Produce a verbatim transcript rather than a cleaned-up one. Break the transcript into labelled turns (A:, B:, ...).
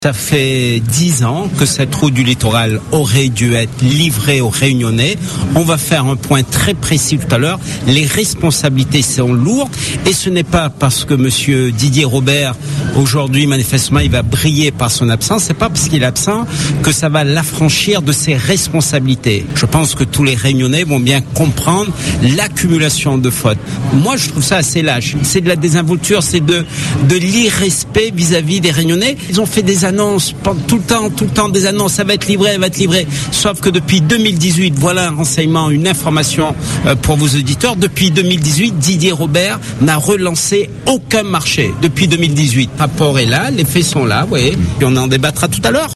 A: Ça fait dix ans que cette route du littoral aurait dû être livrée aux Réunionnais. On va faire un point très précis tout à l'heure. Les responsabilités sont lourdes et ce n'est pas parce que monsieur Didier Robert, aujourd'hui, manifestement, il va briller par son absence. C'est pas parce qu'il est absent que ça va l'affranchir de ses responsabilités. Je pense que tous les Réunionnais vont bien comprendre l'accumulation de fautes. Moi, je trouve ça assez lâche. C'est de la désinvolture, c'est de, de l'irrespect vis-à-vis des Réunionnais. Ils ont fait des annonces, tout le temps, tout le temps des annonces, ça va être livré, ça va être livré. Sauf que depuis deux mille dix-huit, voilà un renseignement, une information pour vos auditeurs. Depuis deux mille dix-huit, Didier Robert n'a relancé aucun marché. Depuis deux mille dix-huit. Le rapport est là, les faits sont là, vous voyez. Et on en débattra tout à l'heure.